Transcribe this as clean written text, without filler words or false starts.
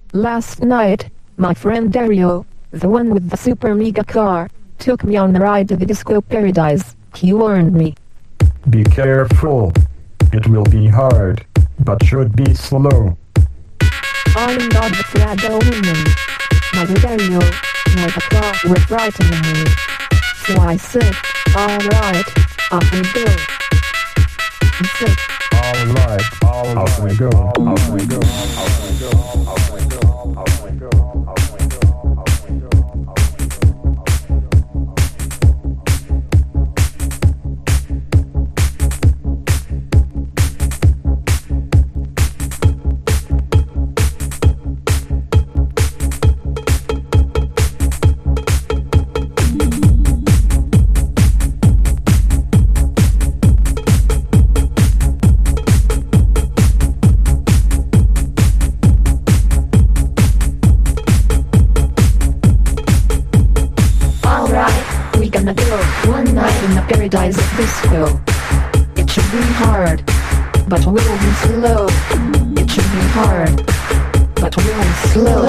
Last night, my friend Dario, the one with the super mega car, took me on a ride to the Disco Paradise. He warned me. Be careful. It will be hard, but should be slow. I'm not the fragile woman. Neither Dario, nor the car were frightening me. So I said, alright, off we go. He said, Alright, off we go, off we go, off we go, off we go, off we go, off we go, off we go, gonna go one night in the Paradise Disco. It should be hard, but we'll be slow. It should be hard, but we'll be slow.